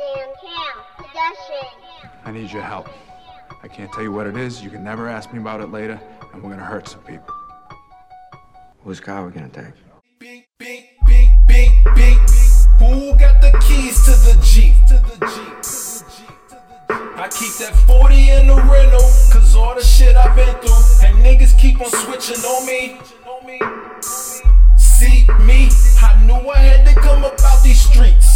Damn Cam, possession. I need your help. I can't tell you what it is. You can never ask me about it later, and we're gonna hurt some people. Whose car are we gonna take? Beep, beep, beep, beep, beep. Who got the keys to the Jeep? I keep that 40 in the rental, cause all the shit I've been through, and niggas keep on switching on me. See me, I knew I had to come up out these streets.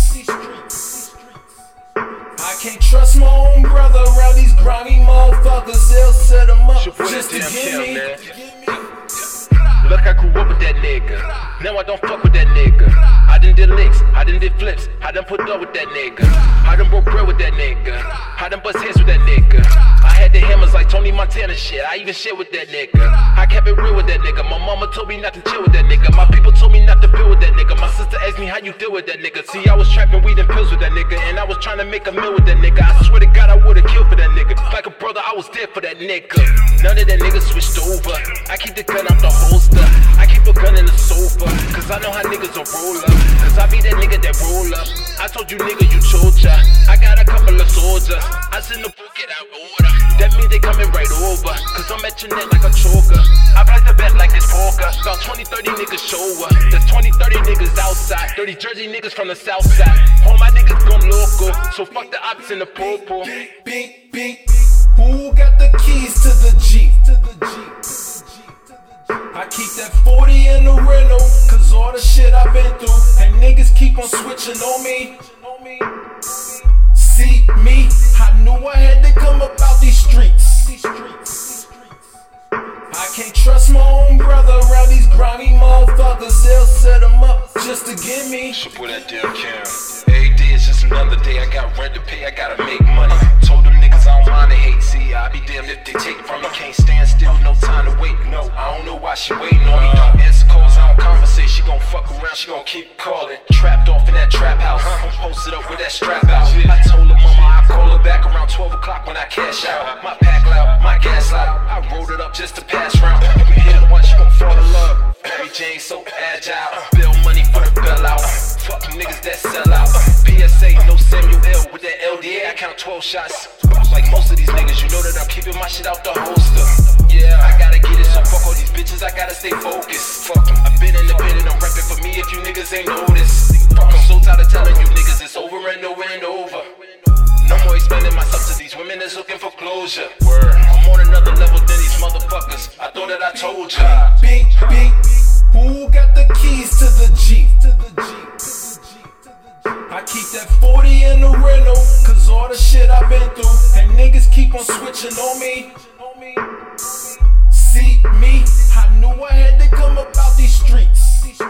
I can't trust my own brother around these grimy motherfuckers. They'll set them up just to get me. Look, I grew up with that nigga. Now I don't fuck with that nigga. I done did licks, I done did flips, I done put up with that nigga. I done broke bread with that nigga. I done bust heads with that nigga. I had the hammers like Tony Montana shit. I even shit with that nigga. I kept it real with that nigga. My mama told me not to chill with that nigga. My people told me not to build with that nigga. My sister asked me how you deal with that nigga. See, I was trapping weed and pills with that nigga, and I was trying to make a meal with that nigga. I swear to God, I would've killed for that nigga. Like a brother, I was dead for that nigga. None of that nigga switched over. I keep the gun out the holster. I keep a gun in the sofa, cause I know how niggas will roll up. Cause I be that nigga that roll up. I told you nigga you chocha. I got a couple of soldiers. I send the book it out order. That means they coming right over, cause I'm at your neck like a choker. I place the bet like it's poker. About 20-30 niggas show up. There's 20-30 niggas outside. 30 Jersey niggas from the south side. All my niggas gone local, so fuck the ops in the popo. Beep, beep. Who got the keys to the Jeep? I keep that 40 in the rental, cause all the shit I've been through, and niggas keep on switching on me. See me, I knew I had to come up out these streets. I can't trust my own brother around these grimy motherfuckers. They'll set them up just to get me. So put that damn cam. Every day is just another day. I got rent to pay, I gotta make money. Told them niggas I don't mind the hate. See, I be damned if they take from me. Can't stand still, no time to wait. No, I don't know why she waiting on me. Don't answer calls, I don't conversate. She gon' fuck around, she gon' keep calling. Trapped off in that trap house. I'm posted up with that strap out. I told her mama I call her back around 12 o'clock when I cash out. My pack loud, my gas loud. I rolled it up just to pass round. You can hear the one, she gon' fall in love. Mary Jane so agile. Bill money for the bell out. Fuck niggas that sell out. PSA, no Samuel L. With that LDA, I count 12 shots. Like most of these niggas, you know that I'm keeping my shit out the holster. Yeah, I gotta get it, so fuck all these bitches, I gotta stay focused. Fuck 'em, I've been independent, I'm reppin' for me if you niggas ain't noticed. Fuck, I'm so tired of telling you niggas it's over and over and over. No more expanding myself to these women that's looking for closure. Word, I'm on another level than these motherfuckers. I thought that I told ya. Beep, beep. Who got the keys to the Jeep? I keep that 40 in the rental, cause all the shit I've been through, and niggas keep on switching on me. See me, I knew I had to come up out these streets.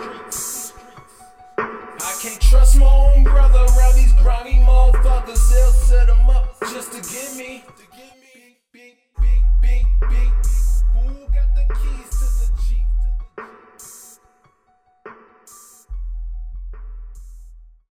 I can't trust my own brother around these grimy motherfuckers. They'll set them up just to get me.